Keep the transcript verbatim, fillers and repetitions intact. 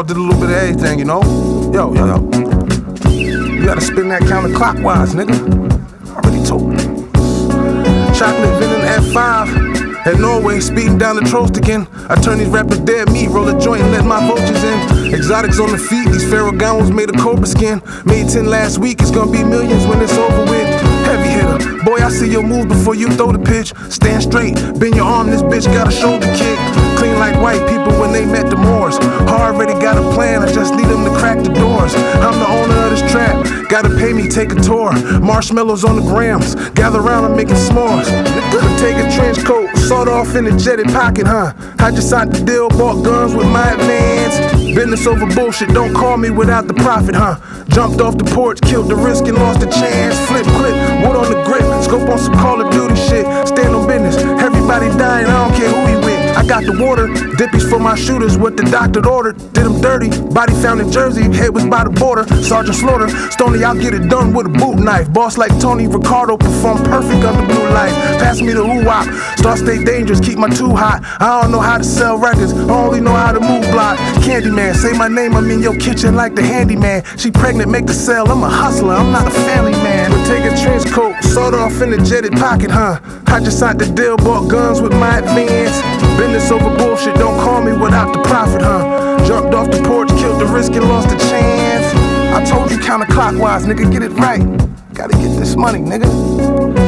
did a little bit of everything, you know? Yo, yo, yo. You gotta spin that counterclockwise, nigga. I already told you. Chocolate venom F five. At Norway, speeding down the Trostican. I turn these rappers dead meat, roll a joint and let my vultures in. Exotics on the feet, these Ferragamos made of cobra skin. Made ten last week, it's gonna be millions when it's over with. Heavy hitter, boy, I see your moves before you throw the pitch. Stand straight, bend your arm, this bitch got a shoulder kick. Clean like white people when they met the Moors. I already got a plan, I just need them to crack the doors. I'm the owner of this trap, gotta pay me, take a tour. Marshmallows on the grams, gather around and making s'mores. Take a trench coat, sawed off in a jetted pocket, huh? I just signed the deal, bought guns with my advance. Business over bullshit, don't call me without the profit, huh? Jumped off the porch, killed the risk and lost the chance. Flip, clip, wood on the grip, scope on some Call of Duty shit. Stand on business, everybody dying, I don't care who he with. I got the water, dippies for my shooters, what the doctor ordered. Did him dirty, body found in Jersey, head was by the border. Sergeant Slaughter, Stoney, I'll get it done with a boot knife. Boss like Tony Ricardo, perform perfect under blue light. Pass me the oo-wop, start stay dangerous, keep my two hot. I don't know how to sell records, I only know how to move block. Candyman, say my name, I'm in your kitchen like the handyman. She pregnant, make the sale, I'm a hustler, I'm not a family man. But take a trench coat, sawed off in a jetted pocket, huh? I just signed the deal, bought guns with my advance. Business over bullshit, don't call me without the profit, huh? Jumped off the porch, killed the risk and lost the chance. I told you counterclockwise, nigga, get it right. Gotta get this money, nigga.